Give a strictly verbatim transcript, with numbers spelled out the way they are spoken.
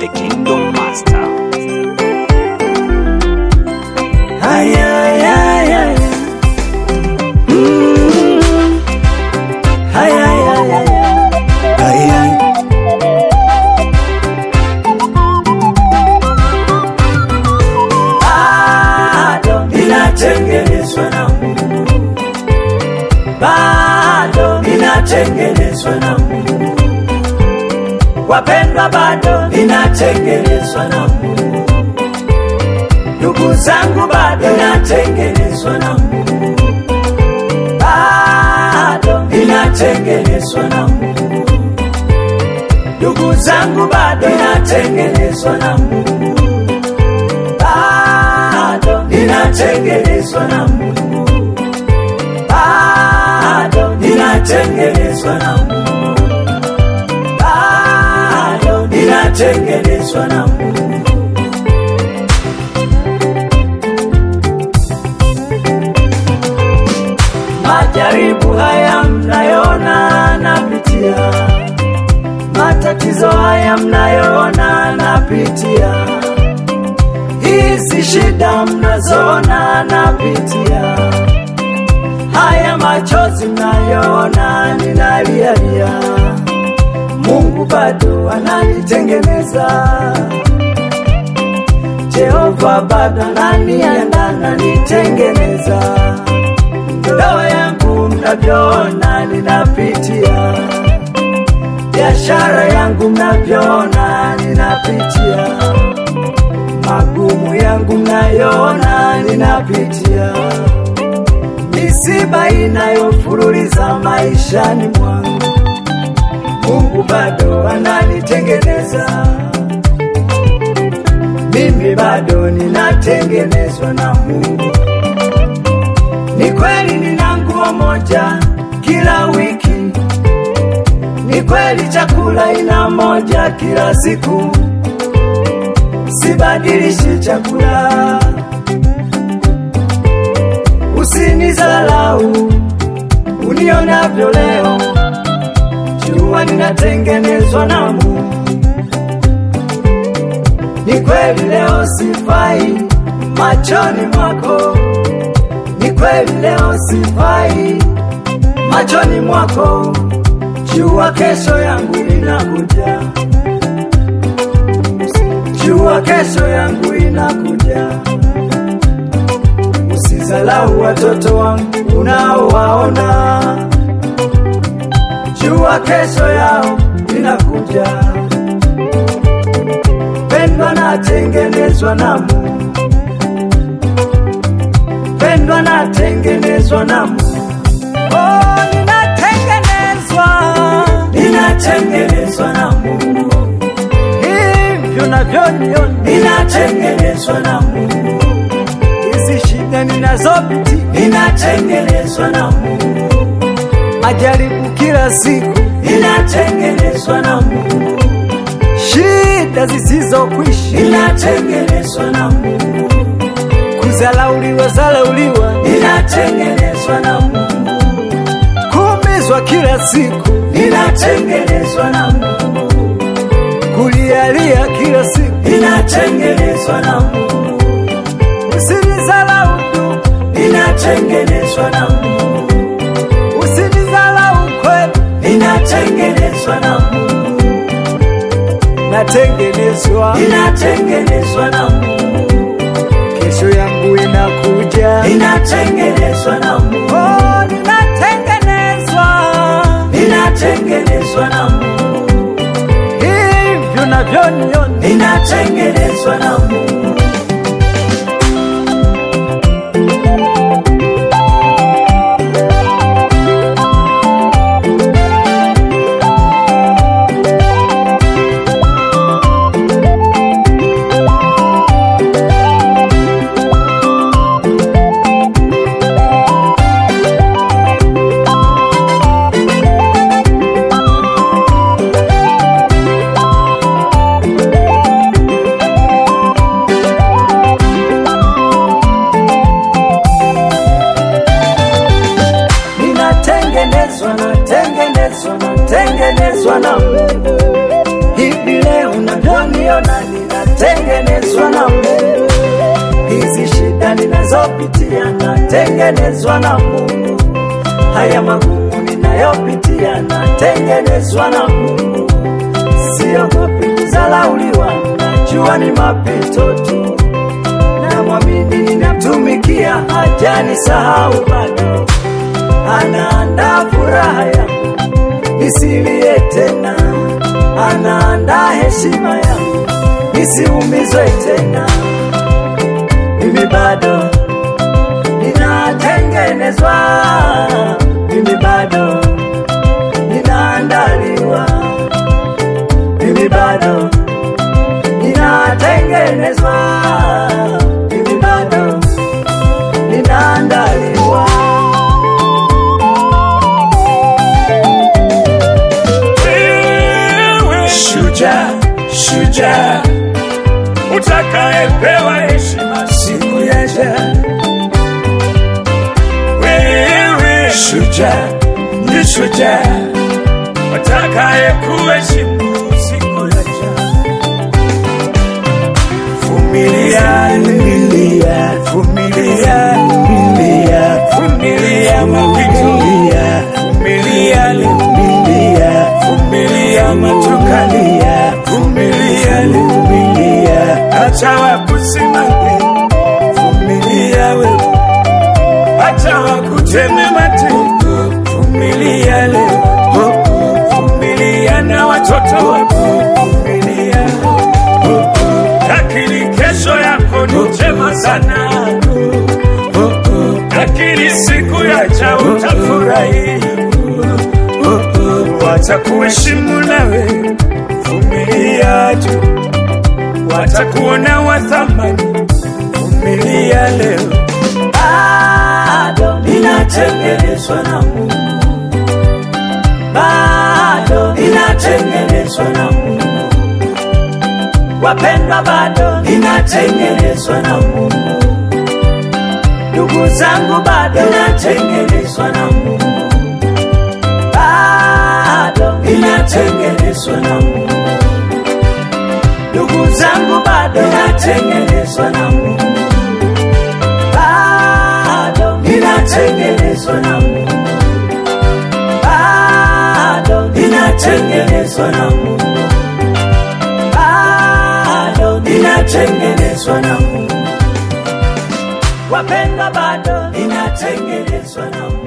the Kingdom Master. Ay, ay, ay, ay. Mm. Ay, ay, ay, ay. Ay, ay. Bado ninatengenezwa na Mungu, bado ninatengenezwa na Mungu. Wapendwa, bado ninatengenezwa na Mungu. Ndugu zangu, bado ninatengenezwa na Mungu, bado ninatengenezwa na Mungu. Ndugu zangu, bado ninatengenezwa na Mungu, bado ninatengenezwa na Mungu, bado ninatengenezwa na Mungu, bado ninatengenezwa na Mungu. Majaribu haya mnayoona napitia, matatizo haya mnayoona napitia, hizi shida mnazoona napitia, haya machozi mnayoona ninalialia, Mungu bado ananitengeneza. Jehova bado ananiandaa ananitengeneza. Ndoa yangu mnavyoona ninapitia, biashara yangu mnavyoona ninapitia, magumu yangu mnayoona ninapitia, misiba inayofuruliza maishani mwangu, Mungu bado ananitengeneza. Mimi bado ninatengenezwa na Mungu. Ni kweli nina nguo moja kila wiki, ni kweli chakula ina moja kila siku, sibadilishi chakula. Usinizalau unionavyo leo, jua ninatengenezwa na Mungu. Ni kweli leo sifai machoni mwako, ni kweli leo sifai machoni mwako, jua kesho yangu inakuja, jua kesho yangu inakuja. Usizalau watoto wangu unaowaona, jua kesho yao inakuja. Pendwa natengenezwa na Mungu, pendwa natengenezwa na Mungu. Oh, ninatengenezwa, ninatengenezwa na Mungu. Hivyo navyoniona ninatengenezwa na Mungu. Hizi shida ninazopiti ninatengenezwa na Mungu. Majaribu kila siku ninatengenezwa na Mungu. Shida zisizokwisha ninatengenezwa na Mungu. Kuzalauliwa zalauliwa ninatengenezwa na Mungu. Kuumizwa kila siku ninatengenezwa na Mungu. Kulialia kila siku ninatengenezwa na Mungu. Usinizalau ninatengenezwa na Mungu. Usinizalau kweli ninatengenezwa na Mungu. Natengenezwa, ninatengenezwa na Mungu. Kesho yangu inakuja, ninatengenezwa na Mungu. Oh, ninatengenezwa, ninatengenezwa na Mungu. Hivyo navyoniona ninatengenezwa na Mungu. unavyoniona ninatengenezwa na Mungu. Hizi shida ninazopitia natengenezwa na Mungu. Haya magumu ninayopitia natengenezwa na Mungu. Siogopi kudharauliwa, najua ni mapito tu. Namwamini ninamtumikia, hajanisahau bado. Anaandaa furaha yangu nisilie tena, anaandaa heshima yangu nisiumizwe tena. Mimi bado ninatengenezwa, mimi bado ninaandaliwa, mimi bado ninatengenezwa, mimi bado ninaandaliwa. Shujaa, shujaa, utakayepewa heshima siku yaja. Wewe shujaa, ni shujaa, utakayekuheshimu siku yaja. Vumilia, vumilia, vumilia, vumilia, vumilia mapito, vumilia, vumilia, vumilia matukalia, vumilia, vumilia, acha wakusimame, vumilia wewe, acha wakuteme mate, vumilia leo, vumilia na watoto wako, vumilia, lakini kesho yako ni njema sana, lakini siku yaja utafurahi. Watakuheshimu nawe, vumilia tu. Watakuona wa thamani, vumilia leo. Bado ninatengenezwa na Mungu, bado ninatengenezwa na Mungu. Wapendwa, bado ninatengenezwa na Mungu. Ndugu zangu, bado ninatengenezwa na Mungu. Ninatengenezwa na Mungu. Ndugu zangu, bado ninatengenezwa na Mungu. Bado ninatengenezwa na Mungu. Bado ninatengenezwa na Mungu. Bado ninatengenezwa na Mungu. Wapendwa, bado ninatengenezwa na Mungu.